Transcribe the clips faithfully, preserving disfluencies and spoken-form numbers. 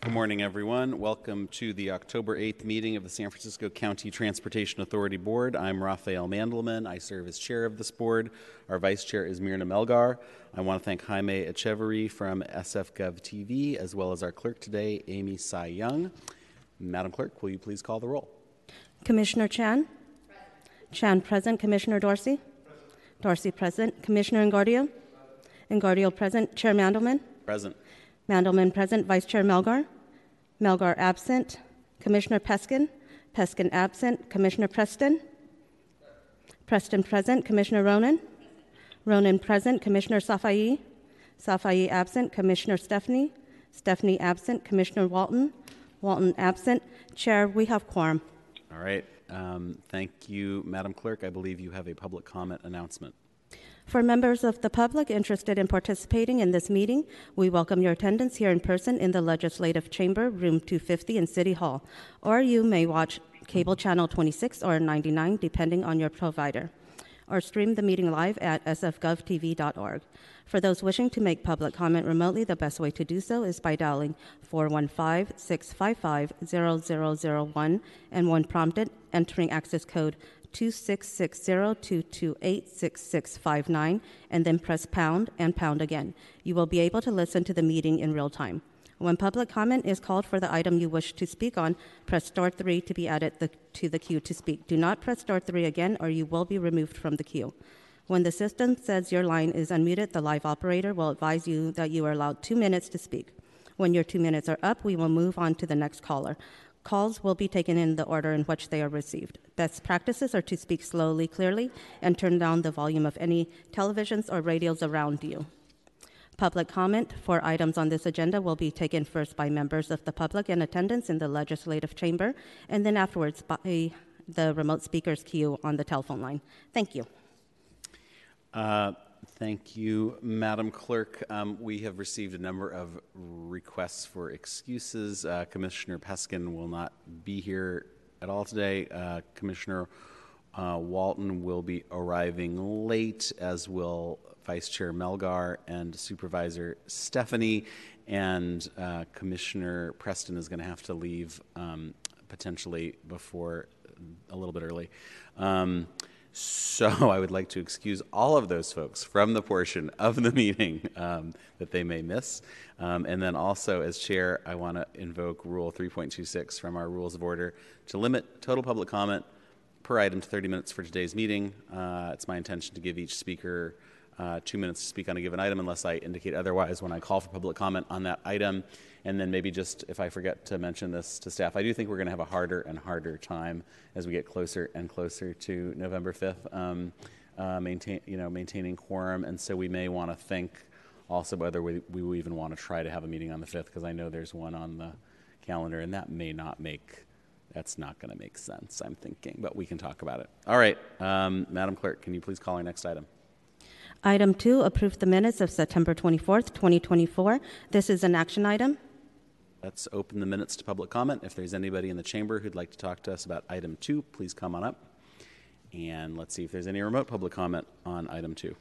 Good morning, everyone. Welcome to the October eighth meeting of the San Francisco County Transportation Authority Board. I'm Raphael Mandelman. I serve as chair of this board. Our vice chair is Myrna Melgar. I want to thank Jaime Echeverry from S F Gov T V, as well as our clerk today, Amy Sy Young. Madam Clerk, will you please call the roll? Commissioner Chan? Present. Chan present. Commissioner Dorsey? Present. Dorsey present. Commissioner Engardio? Engardio present. Chair Mandelman? Present. Mandelman present. Vice Chair Melgar? Melgar absent. Commissioner Peskin? Peskin absent. Commissioner Preston? Preston present. Commissioner Ronan? Ronan present. Commissioner Safai? Safai absent. Commissioner Stefani? Stefani absent. Commissioner Walton? Walton absent. Chair, we have quorum. All right. Um, thank you, Madam Clerk. I believe you have a public comment announcement. For members of the public interested in participating in this meeting, we welcome your attendance here in person in the Legislative Chamber, room two fifty in City Hall, or you may watch cable channel twenty-six or ninety-nine, depending on your provider, or stream the meeting live at s f gov t v dot org. For those wishing to make public comment remotely, the best way to do so is by dialing four one five, six five five, zero zero zero one and when prompted, entering access code two six six zero, two two eight, six six five nine, and then press pound and pound again. You will be able to listen to the meeting in real time. When public comment is called for the item you wish to speak on, press star three to be added the, to the queue to speak. Do not press star three again or you will be removed from the queue. When the system says your line is unmuted, the live operator will advise you that you are allowed two minutes to speak. When your two minutes are up, we will move on to the next caller. Calls will be taken in the order in which they are received. Best practices are to speak slowly, clearly, and turn down the volume of any televisions or radios around you. Public comment for items on this agenda will be taken first by members of the public in attendance in the Legislative Chamber, and then afterwards by the remote speakers queue on the telephone line. Thank you. Uh, thank you, Madam Clerk. Um, we have received a number of requests for excuses. Uh, Commissioner Peskin will not be here at all today. Uh, Commissioner uh, Walton will be arriving late, as will Vice Chair Melgar and Supervisor Stefani, and uh, Commissioner Preston is going to have to leave um, potentially before a little bit early. Um, So I would like to excuse all of those folks from the portion of the meeting um, that they may miss. Um, and then also, as chair, I want to invoke Rule three point two six from our Rules of Order to limit total public comment per item to thirty minutes for today's meeting. Uh, it's my intention to give each speaker uh, two minutes to speak on a given item unless I indicate otherwise when I call for public comment on that item. And then maybe just, if I forget to mention this to staff, I do think we're going to have a harder and harder time as we get closer and closer to November fifth, um, uh, maintain, you know, maintaining quorum. And so we may want to think also whether we, we will even want to try to have a meeting on the fifth, because I know there's one on the calendar, and that may not make, that's not going to make sense, I'm thinking, but we can talk about it. All right, um, Madam Clerk, can you please call our next item? Item two, approve the minutes of September twenty-fourth, twenty twenty-four. This is an action item. Let's open the minutes to public comment. If there's anybody in the chamber who'd like to talk to us about item two, please come on up. And let's see if there's any remote public comment on item two.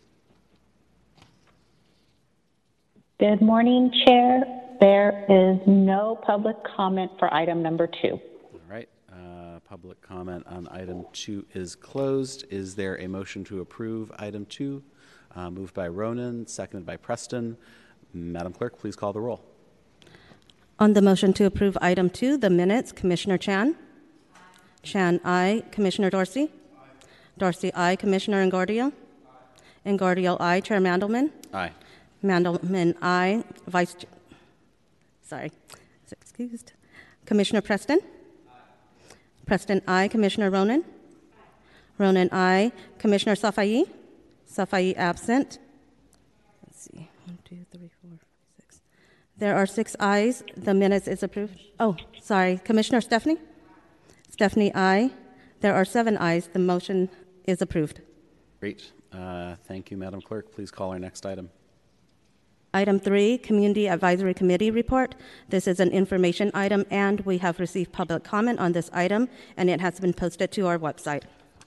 Good morning, Chair. There is no public comment for item number two. All right. Uh, public comment on item two is closed. Is there a motion to approve item two? Uh, moved by Ronan, seconded by Preston. Madam Clerk, please call the roll. On the motion to approve item two, the minutes, Commissioner Chan? Aye. Chan, aye. Commissioner Dorsey? Aye. Dorsey, aye. Commissioner Engardio? Aye. Engardio, aye. Chair Mandelman? Aye. Mandelman, aye. Vice, sorry, excused. Commissioner Preston? Aye. Preston, aye. Commissioner Ronan? Aye. Ronan, aye. Commissioner Safai? Safai, absent. Let's see, one, two, three, four, five, six. There are six ayes. The minutes is approved. Oh, sorry. Commissioner Stefani? Stefani, aye. There are seven ayes. The motion is approved. Great. Uh, thank you, Madam Clerk. Please call our next item. Item three, Community Advisory Committee report. This is an information item, and we have received public comment on this item, and it has been posted to our website.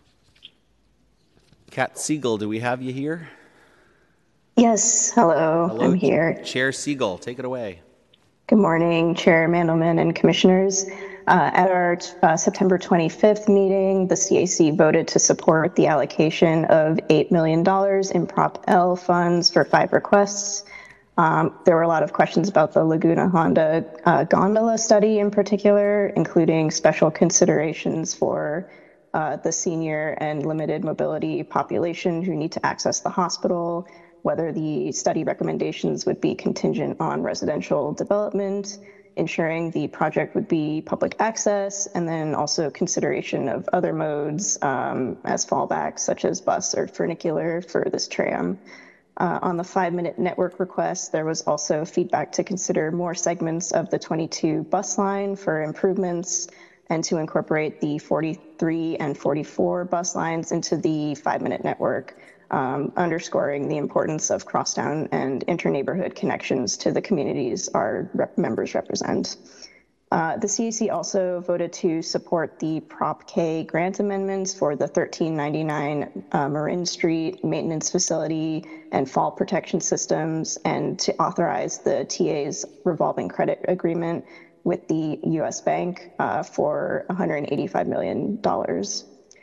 Kat Siegel, do we have you here? Yes, hello, Hello, I'm here. Chair Siegel, take it away. Good morning, Chair Mandelman and Commissioners. Uh, at our uh, September twenty-fifth meeting, the C A C voted to support the allocation of eight million dollars in Prop L funds for five requests. Um, there were a lot of questions about the Laguna Honda uh, gondola study in particular, including special considerations for uh, the senior and limited mobility population who need to access the hospital, whether the study recommendations would be contingent on residential development, ensuring the project would be public access, and then also consideration of other modes um, as fallbacks, such as bus or funicular for this tram. Uh, on the five-minute network request, there was also feedback to consider more segments of the twenty-two bus line for improvements and to incorporate the forty-three and forty-four bus lines into the five-minute network, um, underscoring the importance of crosstown and inter-neighborhood connections to the communities our rep members represent. Uh, the C A C also voted to support the Prop K grant amendments for the thirteen ninety-nine uh, Marin Street maintenance facility and fall protection systems, and to authorize the T A's revolving credit agreement with the U S Bank uh, for one hundred eighty-five million dollars.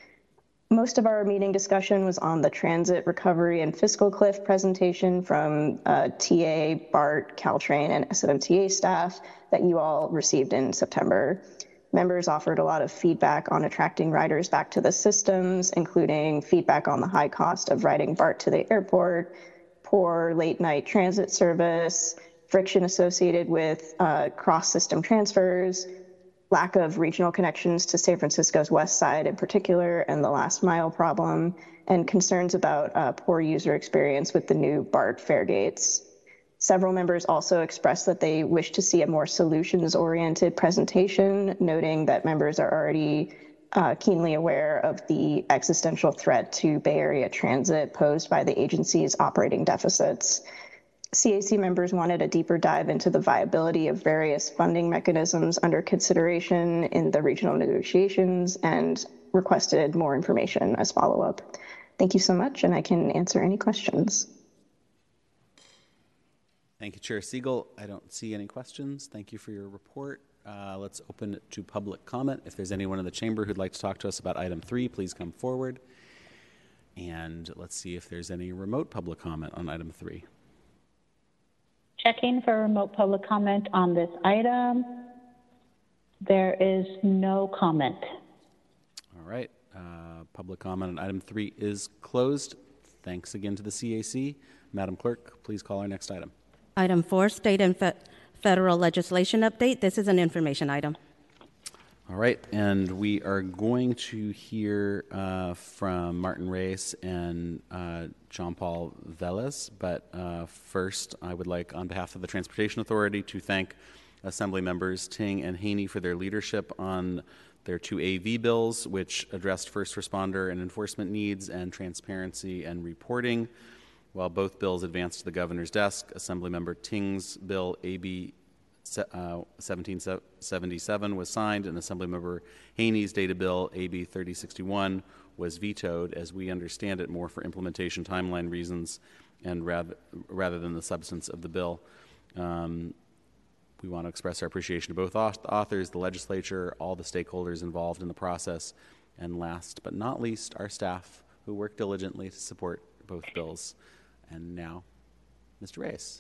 Most of our meeting discussion was on the transit recovery and fiscal cliff presentation from uh, T A, BART, Caltrain, and S M T A staff that you all received in September. Members offered a lot of feedback on attracting riders back to the systems, including feedback on the high cost of riding BART to the airport, poor late night transit service, friction associated with uh, cross-system transfers, lack of regional connections to San Francisco's west side in particular, and the last mile problem, and concerns about uh, poor user experience with the new BART fare gates. Several members also expressed that they wish to see a more solutions-oriented presentation, noting that members are already uh, keenly aware of the existential threat to Bay Area transit posed by the agency's operating deficits. C A C members wanted a deeper dive into the viability of various funding mechanisms under consideration in the regional negotiations and requested more information as follow-up. Thank you so much, and I can answer any questions. Thank you, Chair Siegel. I don't see any questions. Thank you for your report. Uh, let's open it to public comment. If there's anyone in the chamber who'd like to talk to us about item three, please come forward. And let's see if there's any remote public comment on item three. Checking for remote public comment on this item. There is no comment. All right. Uh, public comment on item three is closed. Thanks again to the C A C. Madam Clerk, please call our next item. Item four, state and fe federal legislation update. This is an information item. All right, and we are going to hear uh, from Martin Reyes and uh, John Paul Velez, but uh, first I would like, on behalf of the Transportation Authority, to thank Assembly members Ting and Haney for their leadership on their two A V bills, which addressed first responder and enforcement needs and transparency and reporting. While both bills advanced to the governor's desk, Assemblymember Ting's bill A B uh, seventeen seventy-seven was signed, and Assemblymember Haney's data bill A B thirty sixty-one was vetoed, as we understand it, more for implementation timeline reasons and rather, rather than the substance of the bill. Um, we want to express our appreciation to both authors, the legislature, all the stakeholders involved in the process, and last but not least, our staff who worked diligently to support both bills. And now, Mister Reyes.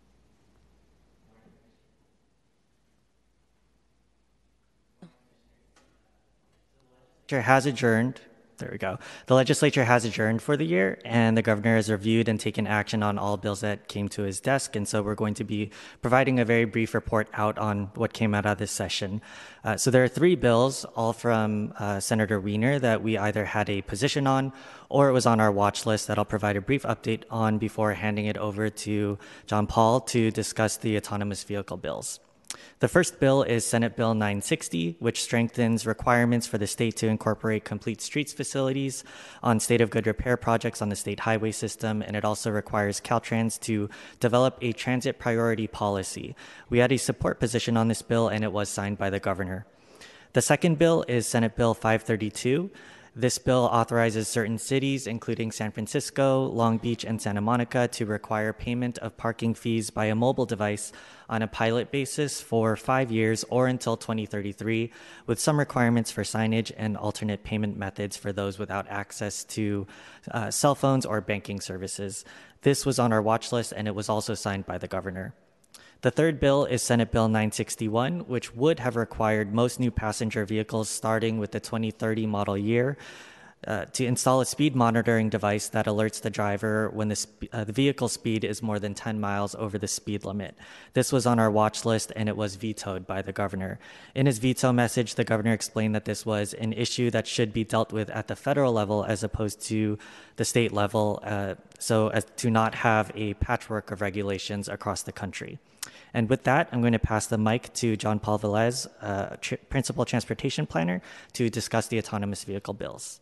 The legislature has adjourned. There we go. The legislature has adjourned for the year, and the governor has reviewed and taken action on all bills that came to his desk. And so we're going to be providing a very brief report out on what came out of this session. Uh, so there are three bills, all from uh, Senator Wiener, that we either had a position on or it was on our watch list that I'll provide a brief update on before handing it over to John Paul to discuss the autonomous vehicle bills. The first bill is Senate Bill nine sixty, which strengthens requirements for the state to incorporate complete streets facilities on state of good repair projects on the state highway system, and it also requires Caltrans to develop a transit priority policy. We had a support position on this bill, and it was signed by the governor. The second bill is Senate Bill five thirty-two, This bill authorizes certain cities, including San Francisco, Long Beach, and Santa Monica, to require payment of parking fees by a mobile device on a pilot basis for five years or until twenty thirty-three, with some requirements for signage and alternate payment methods for those without access to uh, cell phones or banking services. This was on our watch list, and it was also signed by the governor. The third bill is Senate Bill nine sixty-one, which would have required most new passenger vehicles starting with the twenty thirty model year uh, to install a speed monitoring device that alerts the driver when the, sp- uh, the vehicle speed is more than ten miles over the speed limit. This was on our watch list, and it was vetoed by the governor. In his veto message, the governor explained that this was an issue that should be dealt with at the federal level as opposed to the state level, uh, so as to not have a patchwork of regulations across the country. And with that, I'm going to pass the mic to John Paul Velez, uh, tr- Principal Transportation Planner, to discuss the autonomous vehicle bills.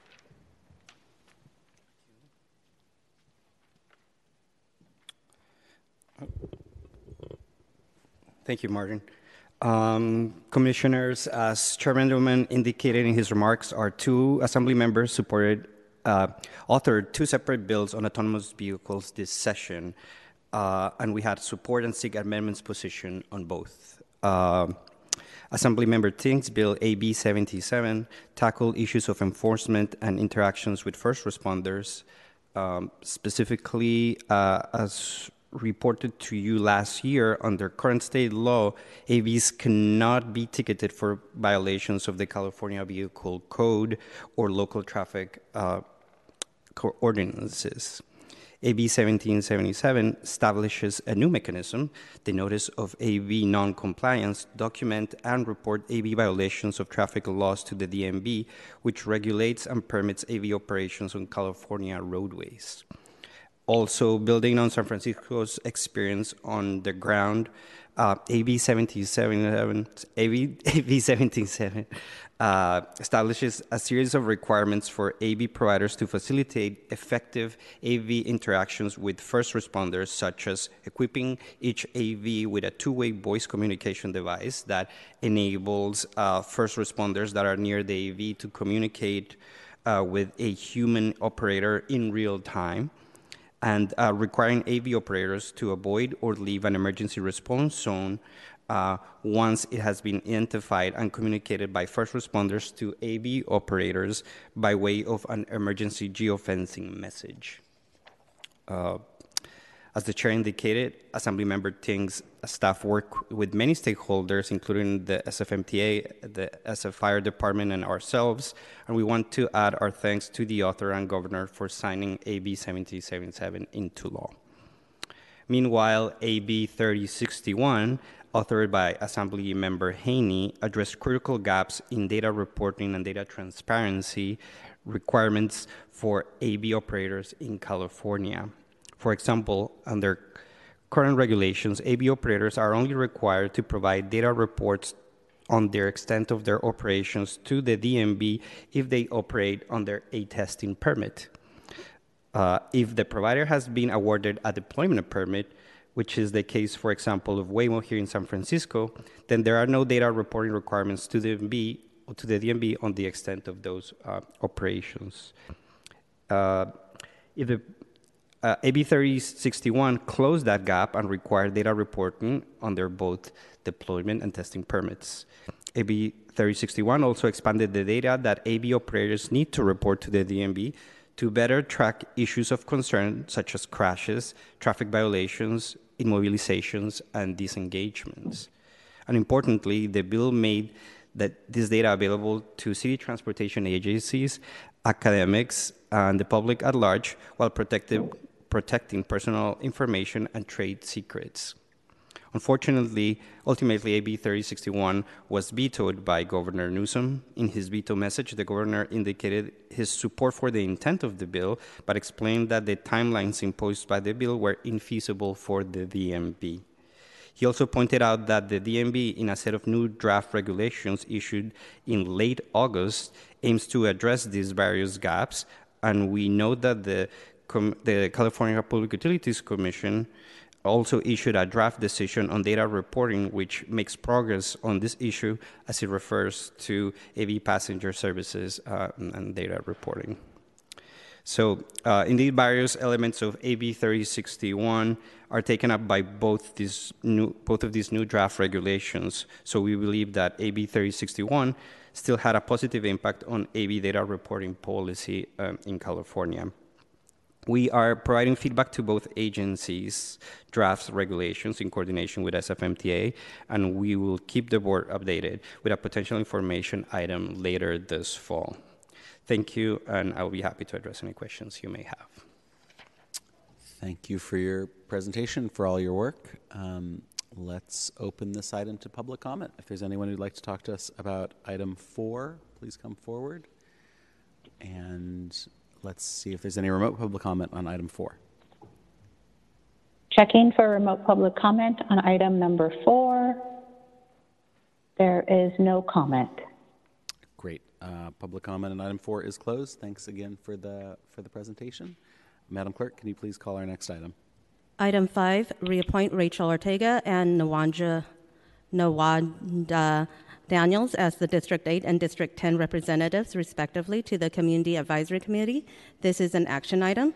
Thank you, Martin. Um, commissioners, as Chairman Newman indicated in his remarks, our two Assembly members supported, uh, authored two separate bills on autonomous vehicles this session. Uh, and we had support and seek amendments position on both. Uh, Assemblymember Ting's bill A B seventy-seven tackled issues of enforcement and interactions with first responders. Um, specifically, uh, as reported to you last year, under current state law, A Vs cannot be ticketed for violations of the California Vehicle Code or local traffic uh, ordinances. A B seventeen seventy-seven establishes a new mechanism, the Notice of A V Non-Compliance, document and report A V violations of traffic laws to the D M V, which regulates and permits A V operations on California roadways. Also, building on San Francisco's experience on the ground, uh, A B seventy-seven, A V seventy-seven uh, establishes a series of requirements for A V providers to facilitate effective A V interactions with first responders, such as equipping each A V with a two-way voice communication device that enables uh, first responders that are near the A V to communicate uh, with a human operator in real time, and uh, requiring A V operators to avoid or leave an emergency response zone uh, once it has been identified and communicated by first responders to A V operators by way of an emergency geofencing message. Uh, As the chair indicated, Assemblymember Ting's staff work with many stakeholders, including the S F M T A, the S F Fire Department, and ourselves, and we want to add our thanks to the author and governor for signing A B seventy seventy-seven into law. Meanwhile, A B thirty sixty-one, authored by Assemblymember Haney, addressed critical gaps in data reporting and data transparency requirements for A V operators in California. For example, under current regulations, A V operators are only required to provide data reports on their extent of their operations to the D M V if they operate under a testing permit. Uh, if the provider has been awarded a deployment permit, which is the case, for example, of Waymo here in San Francisco, then there are no data reporting requirements to the D M V, to the D M V on the extent of those uh, operations. Uh, if the Uh, A B thirty sixty-one closed that gap and required data reporting under both deployment and testing permits. A B thirty sixty-one also expanded the data that A V operators need to report to the D M V to better track issues of concern such as crashes, traffic violations, immobilizations, and disengagements. And importantly, the bill made that this data available to city transportation agencies, academics, and the public at large, while protected, protecting personal information and trade secrets. Unfortunately, ultimately, A B thirty sixty-one was vetoed by Governor Newsom. In his veto message, the governor indicated his support for the intent of the bill, but explained that the timelines imposed by the bill were infeasible for the D M V. He also pointed out that the D M V, in a set of new draft regulations issued in late August, aims to address these various gaps, and we know that the, Com- the California Public Utilities Commission also issued a draft decision on data reporting, which makes progress on this issue as it refers to A V passenger services uh, and data reporting. So, uh, indeed, various elements of A B thirty sixty-one are taken up by both these new, both of these new draft regulations. So, we believe that A B thirty sixty-one still had a positive impact on A V data reporting policy um, in California. We are providing feedback to both agencies' draft regulations in coordination with S F M T A, and we will keep the board updated with a potential information item later this fall. Thank you, and I will be happy to address any questions you may have. Thank you for your presentation, for all your work. Um, let's open this item to public comment. If there's anyone who'd like to talk to us about item four, please come forward. And let's see if there's any remote public comment on item four. Checking for remote public comment on item number four. There is no comment. Great. Uh, public comment on item four is closed. Thanks again for the for the presentation. Madam Clerk, can you please call our next item? Item five, reappoint Rachel Ortega and Nawanja, Nawanda Daniels as the District eight and District ten representatives, respectively, to the Community Advisory Committee. This is an action item.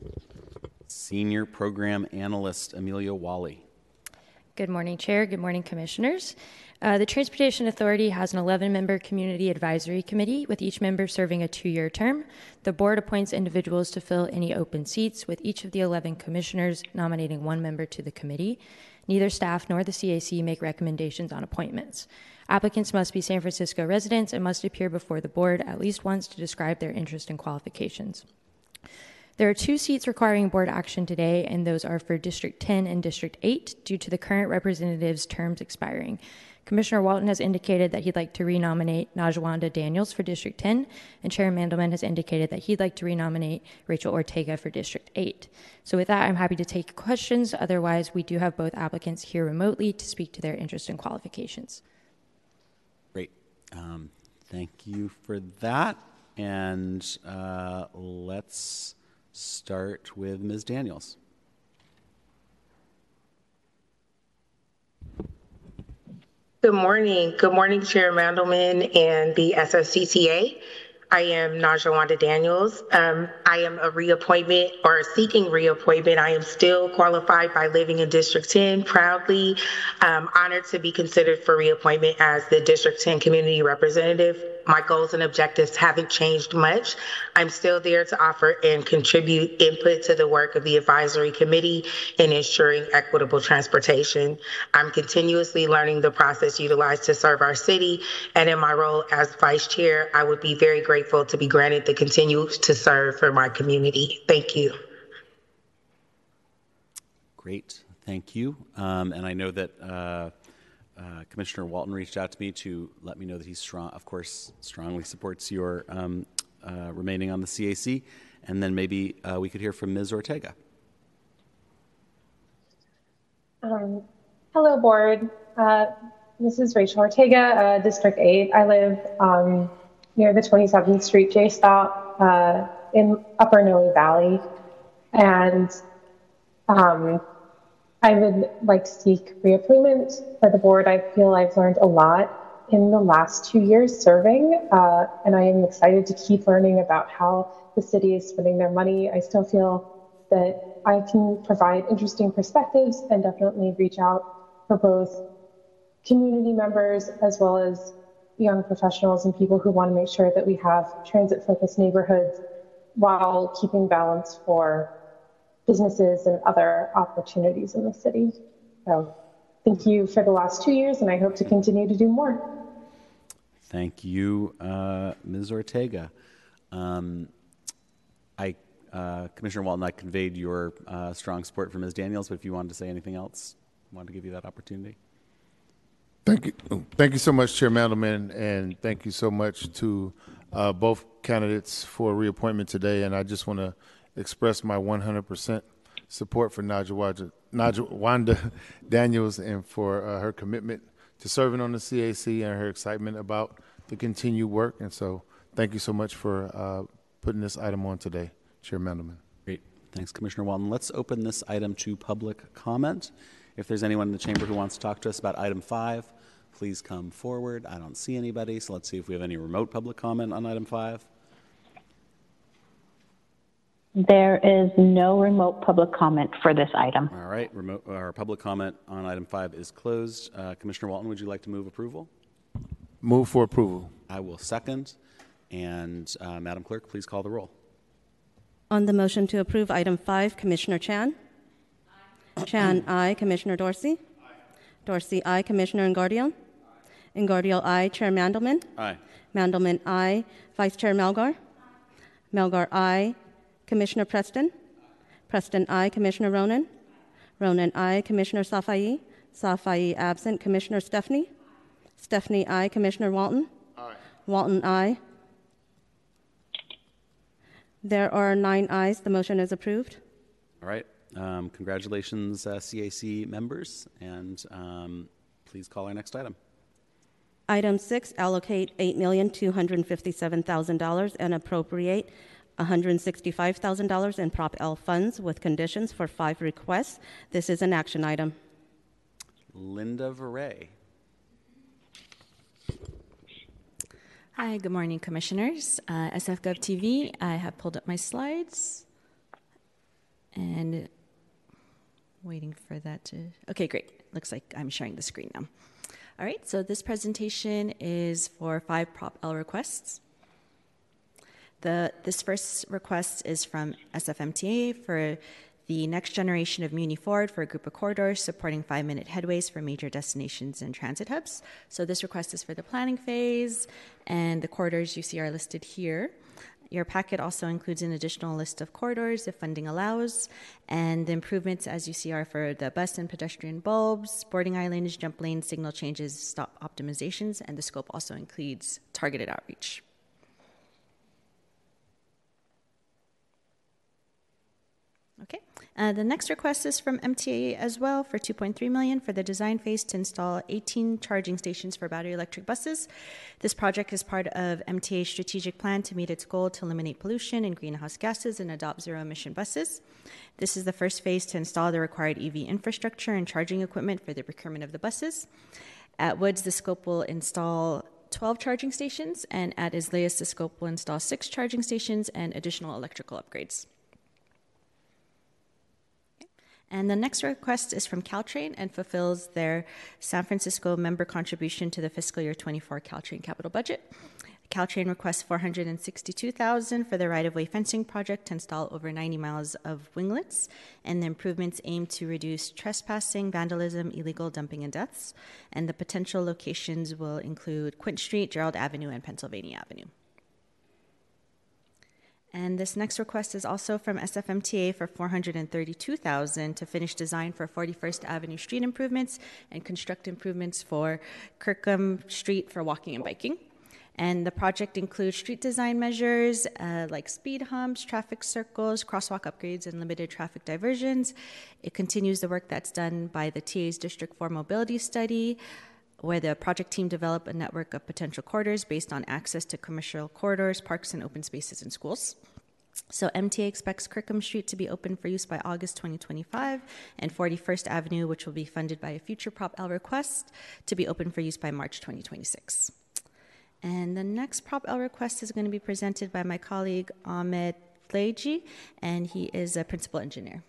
Senior Program Analyst Amelia Wally. Good morning, Chair. Good morning, Commissioners. Uh, the Transportation Authority has an eleven-member Community Advisory Committee, with each member serving a two-year term. The Board appoints individuals to fill any open seats, with each of the eleven commissioners nominating one member to the committee. Neither staff nor the C A C make recommendations on appointments. Applicants must be San Francisco residents and must appear before the Board at least once to describe their interest and qualifications. There are two seats requiring board action today, and those are for District ten and District eight due to the current representatives' terms expiring. Commissioner Walton has indicated that he'd like to renominate Najawanda Daniels for District ten, and Chair Mandelman has indicated that he'd like to renominate Rachel Ortega for District eight. So with that, I'm happy to take questions. Otherwise, we do have both applicants here remotely to speak to their interest and qualifications. Great. Um, thank you for that. And uh, let's start with Miz Daniels. Good morning. Good morning, Chair Mandelman and the S F C C A. I am Najawanda Daniels. Um, I am a reappointment or seeking reappointment. I am still qualified by living in District ten, proudly um, honored to be considered for reappointment as the District ten Community Representative. My goals and objectives haven't changed much. I'm still there to offer and contribute input to the work of the advisory committee in ensuring equitable transportation. I'm continuously learning the process utilized to serve our city, and in my role as vice chair, I would be very grateful to be granted the continue to serve for my community. Thank you. Great, thank you. Um, and I know that uh, uh, Commissioner Walton reached out to me to let me know that he strong, of course, strongly supports your um, uh, remaining on the C A C. And then maybe uh, we could hear from Miz Ortega. Um, hello, board. Uh, this is Rachel Ortega, uh, District eight. I live um, near the twenty-seventh Street J-Stop uh, in Upper Noe Valley. And um, I would like to seek reappointment for the board. I feel I've learned a lot in the last two years serving, uh, and I am excited to keep learning about how the city is spending their money. I still feel that I can provide interesting perspectives and definitely reach out for both community members as well as young professionals and people who want to make sure that we have transit-focused neighborhoods while keeping balance for businesses and other opportunities in the city. So thank you for the last two years, and I hope to continue to do more. Thank you, uh, Miz Ortega. Um, I, uh, Commissioner Walton, I conveyed your uh, strong support for Miz Daniels, but if you wanted to say anything else, I wanted to give you that opportunity. Thank you. Thank you so much, Chair Mandelman, and thank you so much to uh, both candidates for reappointment today. And I just want to express my one hundred percent support for Najawanda, Najawanda Daniels and for uh, her commitment to serving on the C A C and her excitement about the continued work. And so thank you so much for uh, putting this item on today, Chair Mandelman. Great. Thanks, Commissioner Walton. Let's open this item to public comment. If there's anyone in the chamber who wants to talk to us about item five, please come forward. I don't see anybody, so let's see if we have any remote public comment on item five. There is no remote public comment for this item. All right, remote, our public comment on item five is closed. Uh, Commissioner Walton, would you like to move approval? Move for approval. I will second. And uh, Madam Clerk, please call the roll. On the motion to approve item five, Commissioner Chan? Aye. Chan, aye. Commissioner Dorsey? Aye. Dorsey, aye. Commissioner Engardio? Aye. Engardio, aye. Chair Mandelman? Aye. Mandelman, aye. Vice Chair Melgar? Aye. Melgar, aye. Commissioner Preston? Aye. Preston, aye. Commissioner Ronan? Aye. Ronan, aye. Commissioner Safai? Safai, absent. Commissioner Stefani? Aye. Stefani, aye. Commissioner Walton? Aye. Walton, aye. There are nine ayes. The motion is approved. All right. Um, congratulations, uh, C A C members, and um, please call our next item. Item six, allocate eight million two hundred fifty-seven thousand dollars and appropriate one hundred sixty-five thousand dollars in Prop L funds with conditions for five requests. This is an action item. Linda Veray. Hi, good morning, Commissioners. Uh, S F Gov T V, I have pulled up my slides and waiting for that to, okay, great. Looks like I'm sharing the screen now. All right, so this presentation is for five Prop L requests. The, this first request is from S F M T A for the next generation of Muni Forward for a group of corridors supporting five-minute headways for major destinations and transit hubs. So this request is for the planning phase, and the corridors you see are listed here. Your packet also includes an additional list of corridors if funding allows, and the improvements, as you see, are for the bus and pedestrian bulbs, boarding islands, jump lanes, signal changes, stop optimizations, and the scope also includes targeted outreach. Okay. Uh, the next request is from M T A as well for two point three million dollars for the design phase to install eighteen charging stations for battery electric buses. This project is part of M T A's strategic plan to meet its goal to eliminate pollution and greenhouse gases and adopt zero-emission buses. This is the first phase to install the required E V infrastructure and charging equipment for the procurement of the buses. At Woods, the scope will install twelve charging stations, and at Isleas, the scope will install six charging stations and additional electrical upgrades. And the next request is from Caltrain and fulfills their San Francisco member contribution to the fiscal year twenty-four Caltrain capital budget. Caltrain requests four hundred sixty-two thousand dollars for the right-of-way fencing project to install over ninety miles of winglets, and the improvements aim to reduce trespassing, vandalism, illegal dumping, and deaths. And the potential locations will include Quint Street, Gerald Avenue, and Pennsylvania Avenue. And this next request is also from S F M T A for four hundred thirty-two thousand dollars to finish design for forty-first Avenue street improvements and construct improvements for Kirkham Street for walking and biking. And the project includes street design measures uh, like speed humps, traffic circles, crosswalk upgrades, and limited traffic diversions. It continues the work that's done by the T A's District four Mobility Study, where the project team developed a network of potential corridors based on access to commercial corridors, parks, and open spaces in schools. So M T A expects Kirkham Street to be open for use by August twenty twenty-five, and forty-first Avenue, which will be funded by a future Prop L request, to be open for use by March twenty twenty-six. And the next Prop L request is going to be presented by my colleague Ahmed Fleji, and he is a principal engineer.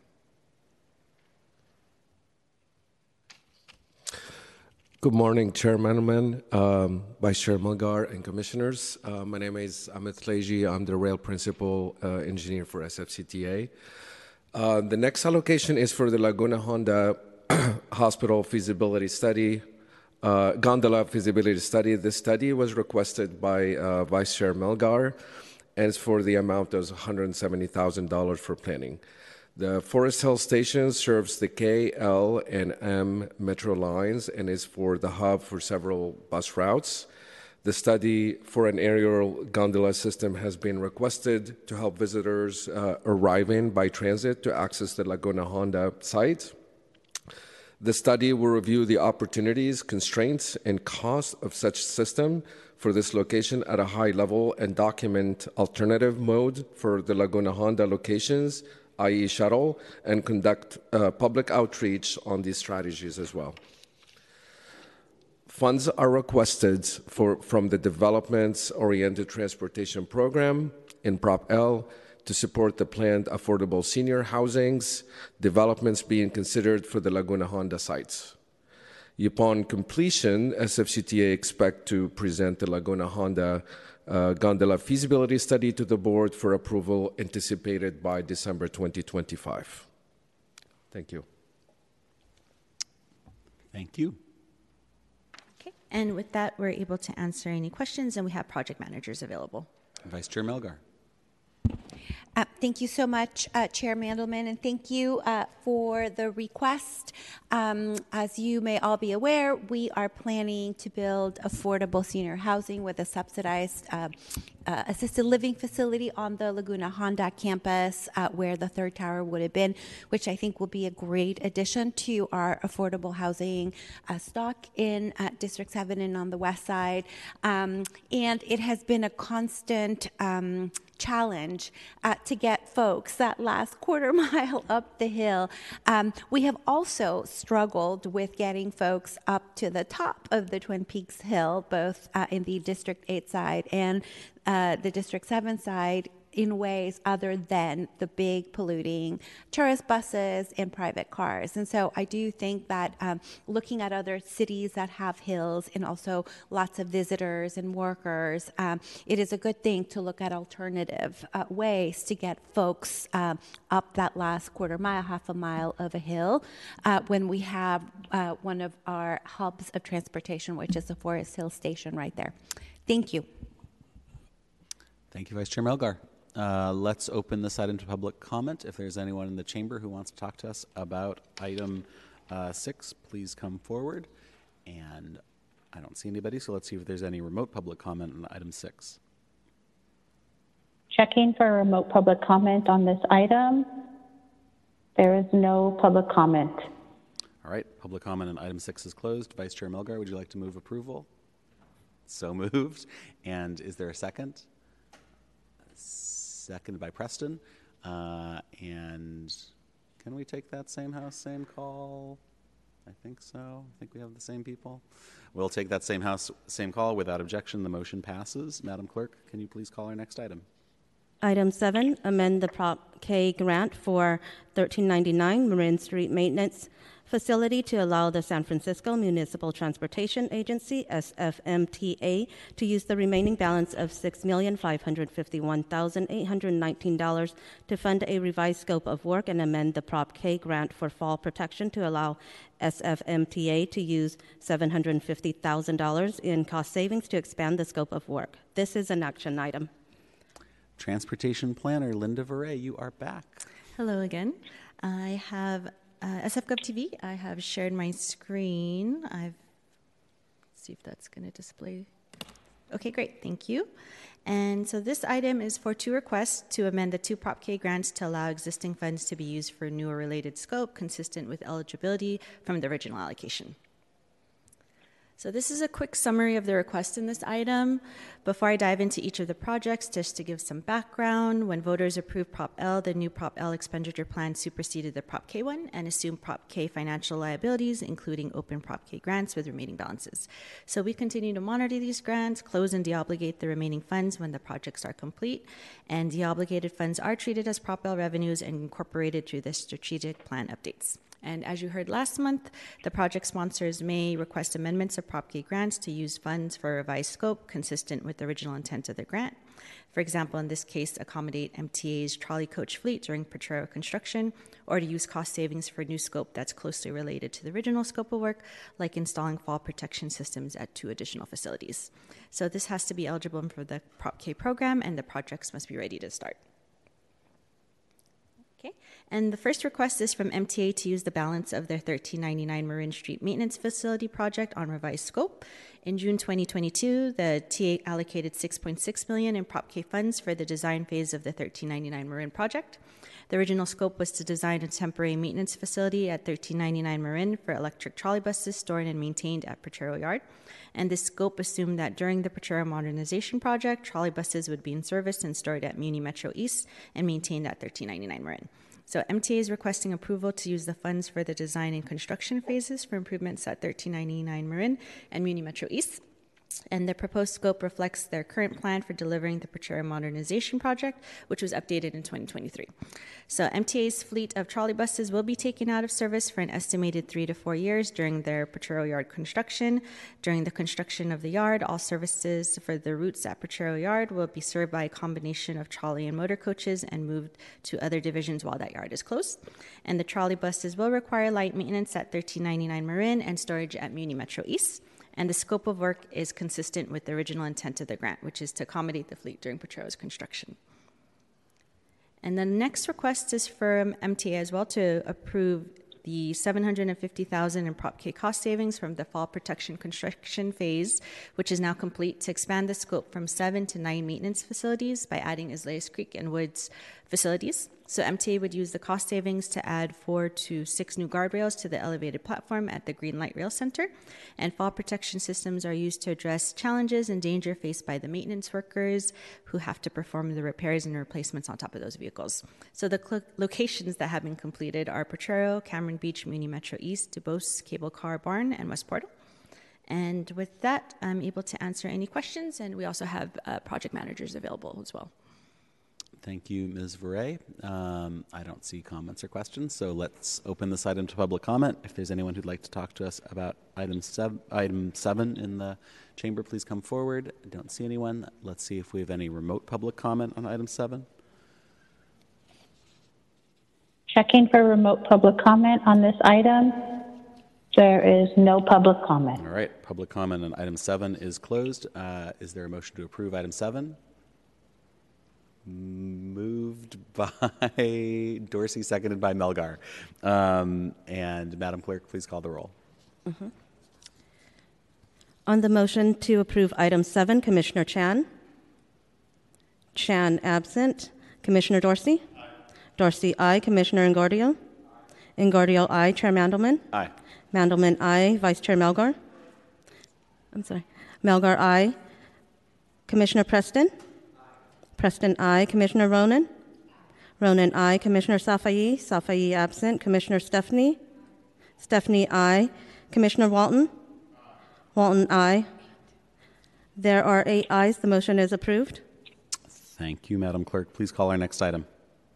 Good morning, Chair Mandelman, um, Vice Chair Melgar, and Commissioners. Uh, my name is Ahmed Fleji. I'm the Rail Principal uh, Engineer for S F C T A. Uh, the next allocation is for the Laguna Honda Hospital Feasibility Study, uh, Gondola Feasibility Study. This study was requested by uh, Vice Chair Melgar, and it's for the amount of one hundred seventy thousand dollars for planning. The Forest Hill Station serves the K, L, and M metro lines and is for the hub for several bus routes. The study for an aerial gondola system has been requested to help visitors uh, arriving by transit to access the Laguna Honda site. The study will review the opportunities, constraints, and costs of such system for this location at a high level and document alternative mode for the Laguna Honda locations that is shuttle, and conduct uh, public outreach on these strategies as well. Funds are requested for, from the Development-Oriented Transportation Program in Prop L to support the planned affordable senior housings developments being considered for the Laguna Honda sites. Upon completion, S F C T A expect to present the Laguna Honda uh, gondola feasibility study to the board for approval, anticipated by December twenty twenty-five. Thank you. Thank you. Okay, and with that, we're able to answer any questions, and we have project managers available. Vice Chair Melgar. Uh, thank you so much, uh, Chair Mandelman, and thank you uh, for the request. Um, as you may all be aware, we are planning to build affordable senior housing with a subsidized uh, uh, assisted living facility on the Laguna Honda campus, uh, where the third tower would have been, which I think will be a great addition to our affordable housing uh, stock in uh, District seven and on the west side. Um, and it has been a constant um, challenge uh, to get folks that last quarter mile up the hill. Um, we have also struggled with getting folks up to the top of the Twin Peaks Hill, both uh, in the District eight side and uh, the District seven side, in ways other than the big polluting tourist buses and private cars. And so I do think that um, looking at other cities that have hills and also lots of visitors and workers, um, it is a good thing to look at alternative uh, ways to get folks um, up that last quarter mile, half a mile of a hill, uh, when we have uh, one of our hubs of transportation, which is the Forest Hill Station right there. Thank you. Thank you, Vice Chair Melgar. Uh, let's open this item to public comment. If there's anyone in the chamber who wants to talk to us about item uh, six, please come forward. And I don't see anybody, so let's see if there's any remote public comment on item six. Checking for remote public comment on this item. There is no public comment. All right, public comment on item six is closed. Vice Chair Melgar, would you like to move approval? So moved. And is there a second? Seconded by Preston. Uh, and can we take that same house, same call? I think so. I think we have the same people. We'll take that same house, same call without objection. The motion passes. Madam Clerk, can you please call our next item? Item seven, amend the Prop K grant for thirteen ninety-nine Marin Street Maintenance Facility to allow the San Francisco Municipal Transportation Agency, S F M T A, to use the remaining balance of six million five hundred fifty-one thousand eight hundred nineteen dollars to fund a revised scope of work and amend the Prop K grant for fall protection to allow S F M T A to use seven hundred fifty thousand dollars in cost savings to expand the scope of work. This is an action item. Transportation Planner Linda Veray, you are back. Hello again. I have uh, S F Gov T V. I have shared my screen. I've let's see if that's going to display. Okay, great. Thank you. And so this item is for two requests to amend the two Prop K grants to allow existing funds to be used for new or related scope consistent with eligibility from the original allocation. So this is a quick summary of the request in this item. Before I dive into each of the projects, just to give some background, when voters approved Prop L, the new Prop L expenditure plan superseded the Prop K one and assumed Prop K financial liabilities, including open Prop K grants with remaining balances. So we continue to monitor these grants, close and deobligate the remaining funds when the projects are complete, and deobligated funds are treated as Prop L revenues and incorporated through the strategic plan updates. And as you heard last month, the project sponsors may request amendments of Prop K grants to use funds for a revised scope consistent with the original intent of the grant. For example, in this case, accommodate M T A's trolley coach fleet during Potrero construction, or to use cost savings for new scope that's closely related to the original scope of work, like installing fall protection systems at two additional facilities. So this has to be eligible for the Prop K program, and the projects must be ready to start. Okay. And the first request is from M T A to use the balance of their thirteen ninety-nine Marin Street Maintenance Facility project on revised scope. In June twenty twenty-two, the T A allocated six point six million dollars in Prop K funds for the design phase of the thirteen ninety-nine Marin project. The original scope was to design a temporary maintenance facility at thirteen ninety-nine Marin for electric trolley buses stored and maintained at Potrero Yard. And this scope assumed that during the Potrero modernization project, trolley buses would be in service and stored at Muni Metro East and maintained at thirteen ninety-nine Marin. So M T A is requesting approval to use the funds for the design and construction phases for improvements at thirteen ninety-nine Marin and Muni Metro East. And the proposed scope reflects their current plan for delivering the Potrero Modernization Project, which was updated in twenty twenty-three. So M T A's fleet of trolley buses will be taken out of service for an estimated three to four years during their Potrero Yard construction. During the construction of the yard, all services for the routes at Potrero Yard will be served by a combination of trolley and motor coaches and moved to other divisions while that yard is closed. And the trolley buses will require light maintenance at thirteen ninety-nine Marin and storage at Muni Metro East. And the scope of work is consistent with the original intent of the grant, which is to accommodate the fleet during Potrero's construction. And the next request is from M T A as well to approve the seven hundred fifty thousand dollars in Prop K cost savings from the fall protection construction phase, which is now complete, to expand the scope from seven to nine maintenance facilities by adding Islayas Creek and Woods facilities. So M T A would use the cost savings to add four to six new guardrails to the elevated platform at the Green Light Rail Center. And fall protection systems are used to address challenges and danger faced by the maintenance workers who have to perform the repairs and replacements on top of those vehicles. So the cl- locations that have been completed are Potrero, Cameron Beach, Muni Metro East, DuBose, Cable Car Barn, and West Portal. And with that, I'm able to answer any questions, and we also have uh, project managers available as well. Thank you, Miz Verre. Um, I don't see comments or questions, so let's open this item to public comment. If there's anyone who'd like to talk to us about item seven, item seven in the chamber, please come forward. I don't see anyone. Let's see if we have any remote public comment on item seven. Checking for remote public comment on this item. There is no public comment. All right, public comment on item seven is closed. Uh, is there a motion to approve item seven? Moved by Dorsey, seconded by Melgar. Um, and Madam Clerk, please call the roll. Mm-hmm. On the motion to approve item seven, Commissioner Chan. Chan absent. Commissioner Dorsey? Aye. Dorsey, aye. Commissioner Ingordio? Ingordio, aye. Chair Mandelman? Aye. Mandelman, aye. Vice Chair Melgar? I'm sorry. Melgar, aye. Commissioner Preston? Preston, aye. Commissioner Ronan? Ronan, aye. Commissioner Safai? Safai, absent. Commissioner Stephanie? Stephanie, aye. Commissioner Walton? Walton, aye. There are eight ayes. The motion is approved. Thank you, Madam Clerk. Please call our next item.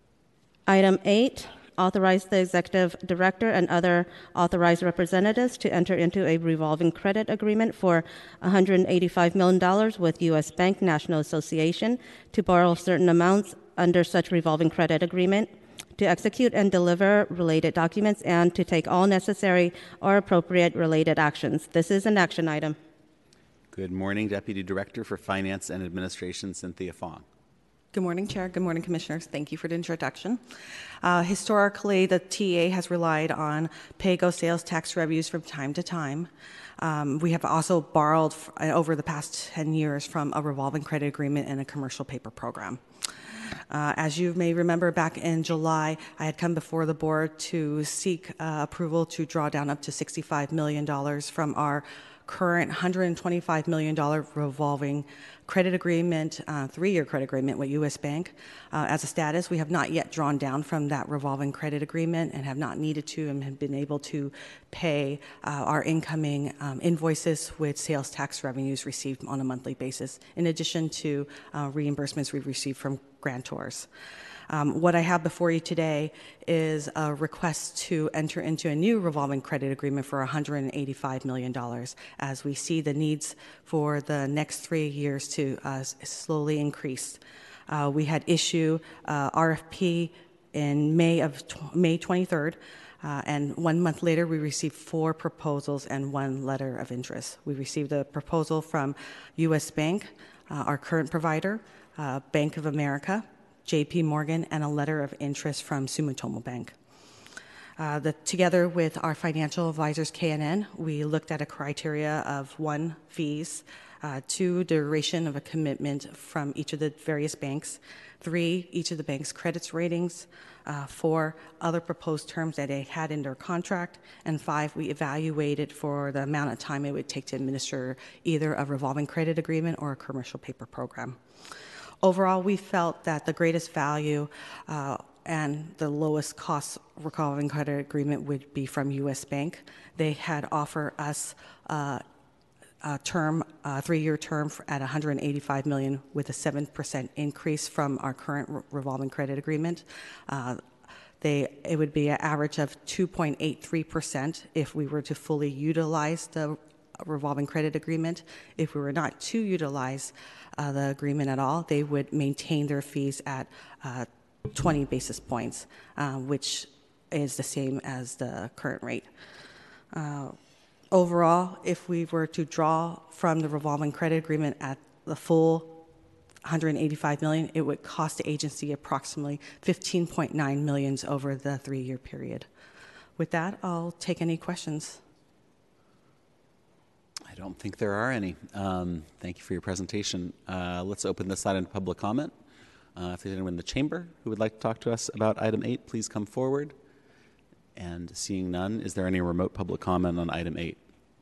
Item eight, authorize the executive director and other authorized representatives to enter into a revolving credit agreement for one hundred eighty-five million dollars with U S Bank National Association to borrow certain amounts under such revolving credit agreement, to execute and deliver related documents, and to take all necessary or appropriate related actions. This is an action item. Good morning, Deputy Director for Finance and Administration, Cynthia Fong. Good morning, Chair. Good morning, Commissioners. Thank you for the introduction. Uh, historically, the T A has relied on PAYGO sales tax revenues from time to time. Um, we have also borrowed f- over the past ten years from a revolving credit agreement and a commercial paper program. Uh, as you may remember, back in July, I had come before the board to seek uh, approval to draw down up to sixty-five million dollars from our current one hundred twenty-five million dollars revolving credit agreement, uh, three-year credit agreement with U S Bank. Uh, as a status, we have not yet drawn down from that revolving credit agreement and have not needed to and have been able to pay uh, our incoming um, invoices with sales tax revenues received on a monthly basis, in addition to uh, reimbursements we've received from grantors. Um, what I have before you today is a request to enter into a new revolving credit agreement for one hundred eighty-five million dollars, as we see the needs for the next three years to uh, slowly increase. Uh, we had issue uh, R F P in May of tw- May twenty-third, uh, and one month later we received four proposals and one letter of interest. We received a proposal from U S Bank, uh, our current provider, uh, Bank of America, J P Morgan, and a letter of interest from Sumitomo Bank. Uh, the, together with our financial advisors, K N N, we looked at a criteria of one, fees, uh, two, duration of a commitment from each of the various banks, three, each of the bank's credits ratings, uh, four, other proposed terms that they had in their contract, and five, we evaluated for the amount of time it would take to administer either a revolving credit agreement or a commercial paper program. Overall, we felt that the greatest value uh, and the lowest cost revolving credit agreement would be from U S Bank. They had offered us uh, a term, a three-year term for, at one hundred eighty-five million dollars with a seven percent increase from our current re- revolving credit agreement. Uh, they, it would be an average of two point eight three percent if we were to fully utilize the revolving credit agreement. If we were not to utilize uh, the agreement at all, they would maintain their fees at uh, twenty basis points, uh, which is the same as the current rate. Uh, overall, if we were to draw from the revolving credit agreement at the full one hundred eighty-five million dollars, it would cost the agency approximately fifteen point nine million dollars over the three-year period. With that, I'll take any questions. I don't think there are any. Um, thank you for your presentation. Uh, let's open this item to public comment. Uh, if there's anyone in the chamber who would like to talk to us about item eight, please come forward. And seeing none, is there any remote public comment on item eight?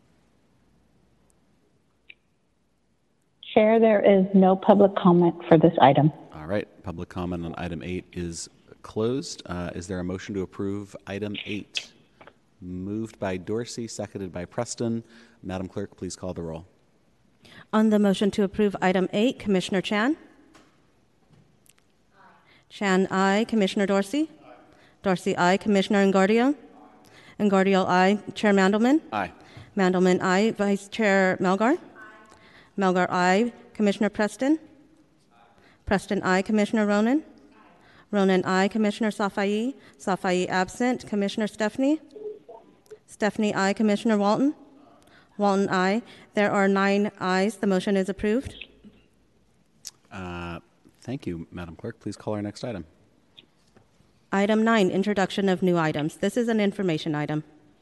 Chair, there is no public comment for this item. All right, public comment on item eight is closed. Uh, is there a motion to approve item eight? Moved by Dorsey, seconded by Preston. Madam Clerk, please call the roll. On the motion to approve item eight, Commissioner Chan? Aye. Chan, aye. Commissioner Dorsey? Aye. Dorsey, aye. Commissioner Engardio? Engardio, aye. Chair Mandelman? Aye. Mandelman, aye. Vice Chair Melgar? Aye. Melgar, aye. Commissioner Preston? Aye. Preston, aye. Commissioner Ronan? Aye. Ronan, aye. Commissioner Safai? Safai, absent. Commissioner Stefani? Stephanie, aye. Commissioner Walton? Walton, aye. There are nine ayes. The motion is approved. Uh, thank you, Madam Clerk. Please call our next item. Item nine, introduction of new items. This is an information item.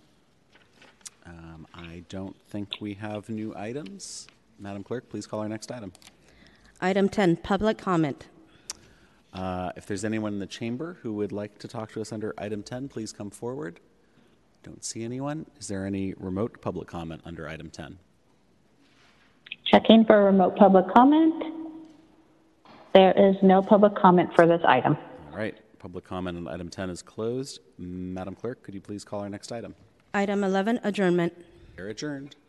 Um, I don't think we have new items. Madam Clerk, please call our next item. Item ten, public comment. Uh, if there's anyone in the chamber who would like to talk to us under item ten, please come forward. Don't see anyone. Is there any remote public comment under item ten? Checking for remote public comment. There is no public comment for this item. All right. Public comment on item ten is closed. Madam Clerk, could you please call our next item? Item eleven, adjournment. We're adjourned.